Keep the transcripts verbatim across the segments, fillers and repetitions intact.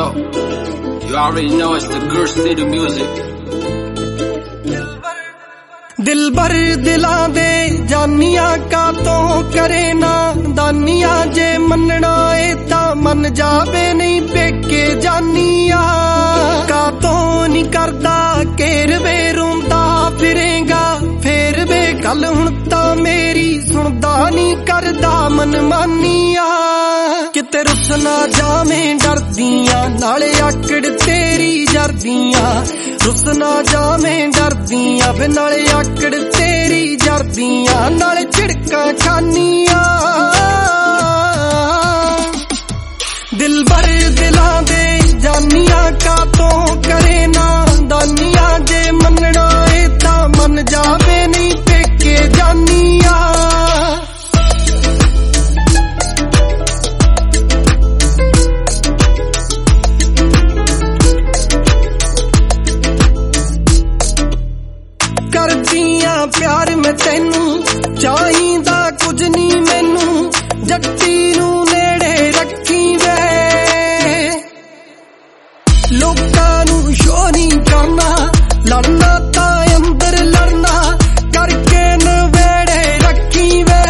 Yo, you already know it's the Gur City music. दिलबर दिलां दे जानिया का तो करे ना दानिया जे मनना ए ता मन जावे नहीं पेके जानिया का तो नहीं करदा केर वे रोंदा फिरेगा फेर वे गल हुण ता मेरी सुनदा नहीं करदा मन मानिया किते रुस ना जावें डरदियां नाले आकड़ तेरी जरदियां रुस ना जावें डरदियां वे नाले आकड़ तेरी जरदियां नाले झिड़कां खानियां दिलबर दिलां दे जानिया का तो करे ना दानिया जे मनना ए ता मन जावे नहीं पेके जानिया करदियां प्यार मैं तेनू चाहिदा कुछ नहीं मैनू जट्टी नू नेड़े रखी वे लोकां नू शो नहीं करना लड़ना ता अंदर लड़ना करके नवेड़े रखी वे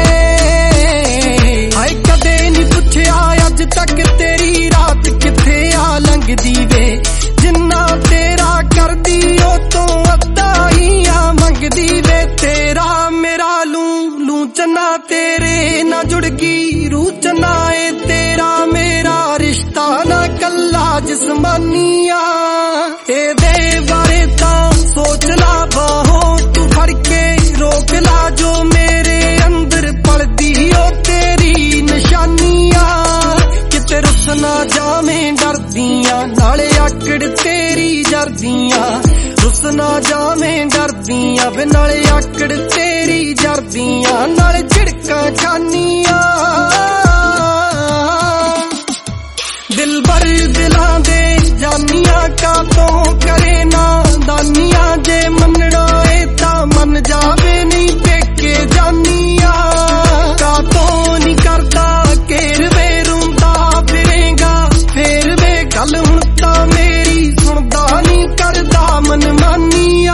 हाय कदे नहीं पुछया अज तक तेरी रात किथे आ लंघदी वे जिन्ना तेरा करदी ओ तो अद्धा ही आ मंगदी वे तेरा मेरा लू लू चना तेरे ना जुड़गी रूह चना ए तेरा मेरा रिश्ता ना कल्ला जिस्मानिया ए दे बारे ता सोच ला बाहों तू फड़ के रोक ला जो मेरे अंदर पलदी ओ तेरी निशानिया किते रुस ना जावें डरदियां नाले आकड़ तेरी जरदियां रुस ना जावें डरदियां वे नाले आकड़ तेरी जरदियां नाले झिड़कां खानियां दिलबर दिलां दे जानिया का तो करे ना दानिया जे मनना ए ता मन जावे नहीं पेके जानिया का तो नहीं करदा केर वे रोंदा फिरेगा फेर वे गल हुण ता मेरी सुनदा नहीं करदा मन मानिया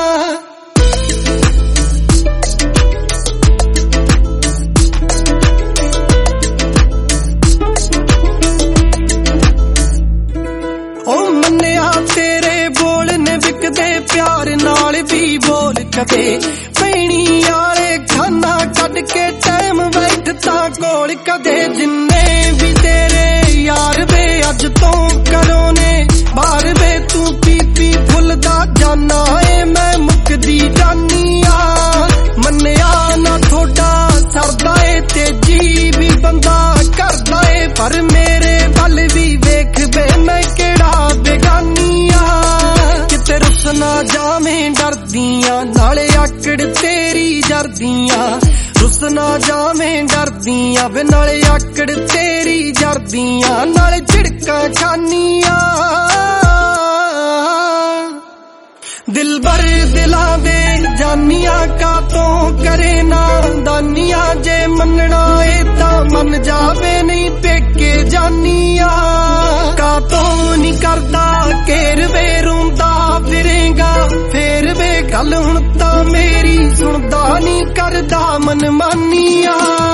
तेरे बोल ने विकदे प्यार नाल भी बोल कदे पैनी यारे खाना कट के टाइम बैठता कोल कदे जिन्ने भी तेरे यार वे अज तो करो ने बाहर वे तू पी पी फुलदा जाना ए मैं मुकदी जानिया मन्निया ना थोड़ा सरदा ए तेजी भी बंदा करदा ए पर मेरे बल भी वेख बे मैं केड़ा बेगानिया किते रुस ना जावें डरदियां नाले आकड़ तेरी जरदियां रुस ना जावें डरदियां वे नाले आकड़ तेरी जरदियां नाले झिड़कां खानियां दिलबर दिलां दे जानिया का तो करे ना दानिया जे मनना ए ता मन जावे नहीं पेके जानिया का तो नहीं करदा केर वे रोंदा फिरेगा फेर वे गल हुण ता मेरी सुनदा नहीं करदा मन मानिया।